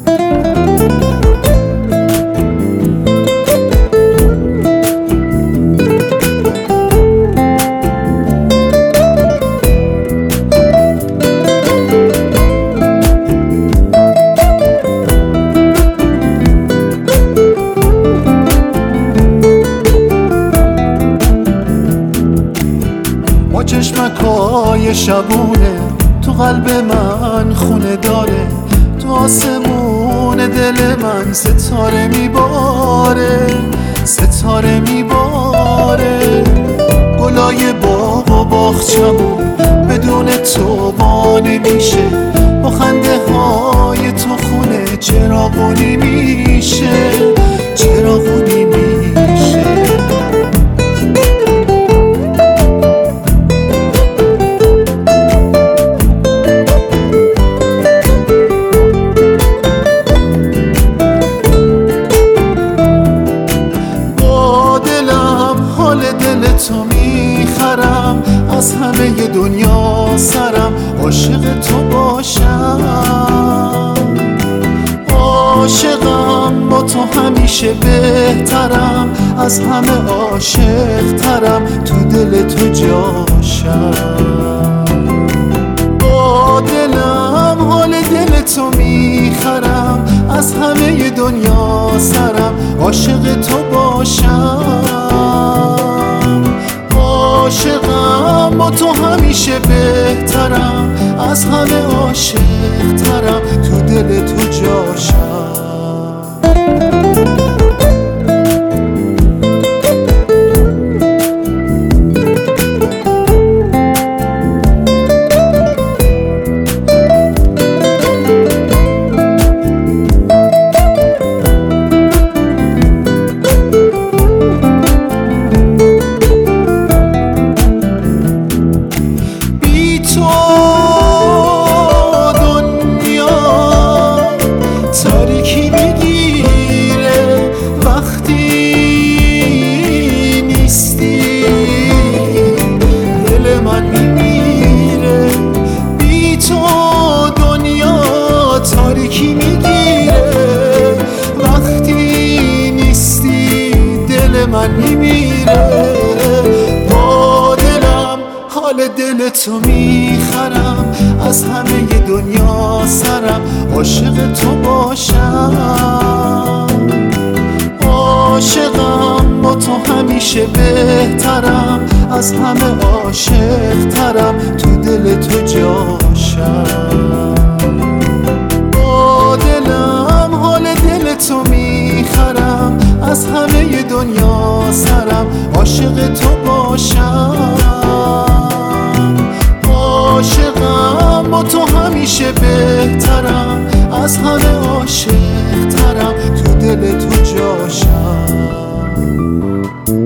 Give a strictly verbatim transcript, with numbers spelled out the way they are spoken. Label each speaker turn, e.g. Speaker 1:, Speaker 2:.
Speaker 1: با چشمکای شبونه تو قلب من خونه داره، تو آسمون دل من ستاره میباره، ستاره میباره. گلای باغ و باغچمون بدون تو با نمیشه، با خنده های تو خونه چراغونی میشه، چراغونی میشه. تو میخرم از همه دنیا سرم، عاشق تو باشم، عاشقم با تو همیشه بهترم، از همه عاشق ترم، تو دل تو جاشم. با دلم حال دل تو میخرم از همه دنیا سرم، عاشق تو باشم، عاشقم با تو همیشه بهترم، از همه عاشق ترم، تو دل تو جاشم. تاریکی میگیره وقتی نیستی، دل من میمیره. با دلم حال دل تو میخرم، از همه دنیا سرم، عاشق تو باشم، عاشقم با تو همیشه بهترم، از همه عاشق ترم، تو دل تو جاشم. تو میخرم از همه دنیا سرم، عاشق تو باشم، عاشقم با تو همیشه بهترم، از همه عاشق ترم، تو دل تو جاشم.